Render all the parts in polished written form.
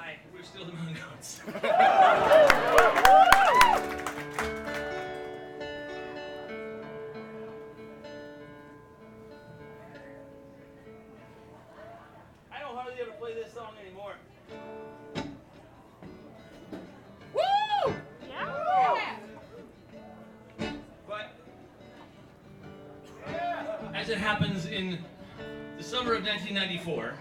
Hi, we're still the Moon Goats. I don't hardly ever play this song anymore. Woo! Yeah. But as it happens in the summer of 1994,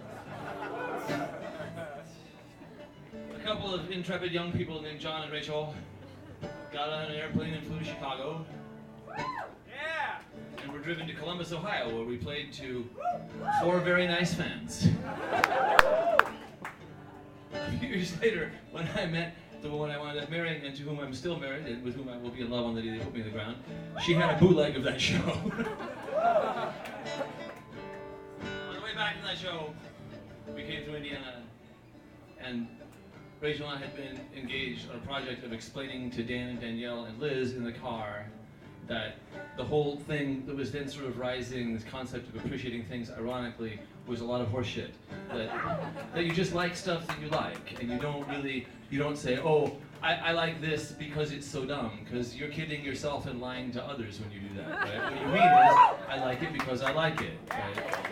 a couple of intrepid young people named John and Rachel got on an airplane and flew to Chicago. Yeah! And were driven to Columbus, Ohio, where we played to 4 very nice fans. A few years later, when I met the woman I wound up marrying and to whom I'm still married and with whom I will be in love on the day they put me in the ground, she had a bootleg of that show. On the way back from that show, we came to Indiana, and Rachel and I had been engaged on a project of explaining to Dan and Danielle and Liz in the car that the whole thing that was then sort of rising, this concept of appreciating things ironically, was a lot of horseshit. That you just like stuff that you like, and you don't say, oh, I like this because it's so dumb, because you're kidding yourself and lying to others when you do that, right? What you mean is, I like it because I like it, right?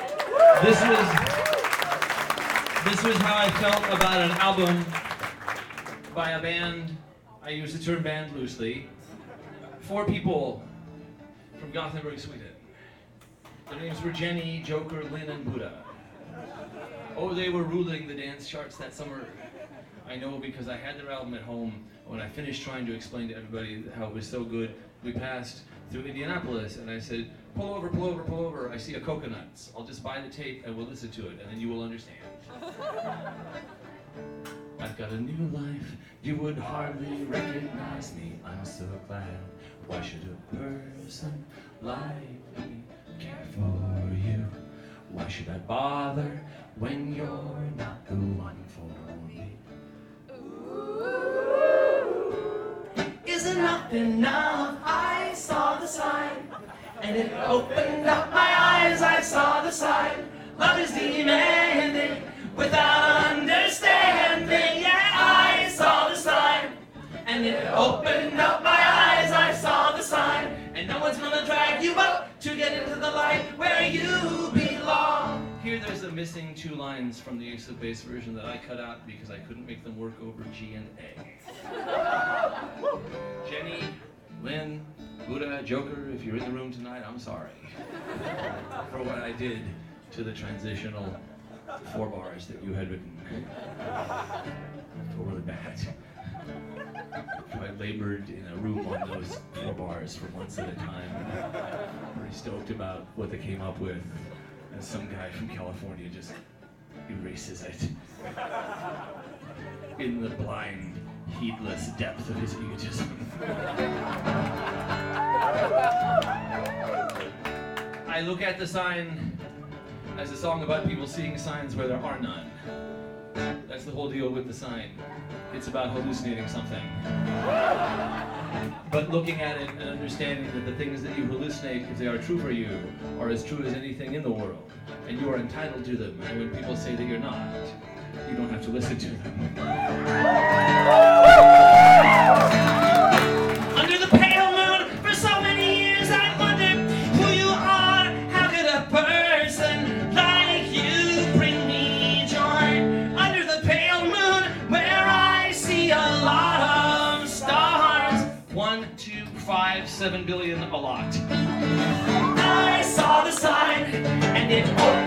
This was how I felt about an album by a band, I use the term band loosely, 4 people from Gothenburg, Sweden. Their names were Jenny, Joker, Lynn, and Buddha. Oh, they were ruling the dance charts that summer. I know because I had their album at home. When I finished trying to explain to everybody how it was so good, we passed through Indianapolis, and I said, pull over, pull over, pull over. I see a coconuts. I'll just buy the tape and we'll listen to it, and then you will understand. I've got a new life, you would hardly recognize me. I'm so glad. Why should a person like me care for you? Why should I bother when you're not the one for me? Is enough enough? I saw the sign, and it opened up my eyes. I saw the sign. Love is demanding without understanding. Yeah, I saw the sign, and it opened up my eyes. I saw the sign, and no one's gonna drag you up to get into the light where you belong. Here there's a missing 2 lines from the Ace of Base version that I cut out because I couldn't make them work over G and A. Jenny, Lynn, Buddha, Joker, if you're in the room tonight, I'm sorry for what I did to the transitional 4 bars that you had written. They were really bad. I labored in a room on those 4 bars for months at a time. Pretty stoked about what they came up with. And some guy from California just erases it. In the blind, heedless depth of his egotism. I look at the sign as a song about people seeing signs where there are none. That's the whole deal with the sign. It's about hallucinating something. But looking at it and understanding that the things that you hallucinate, if they are true for you, are as true as anything in the world. And you are entitled to them. And when people say that you're not, you don't have to listen to them. Under the pale moon, for so many years I wondered who you are. How could a person like you bring me joy? Under the pale moon, where I see a lot of stars. 1, 2, 5, 7 billion, a lot. I saw the sign, and it opened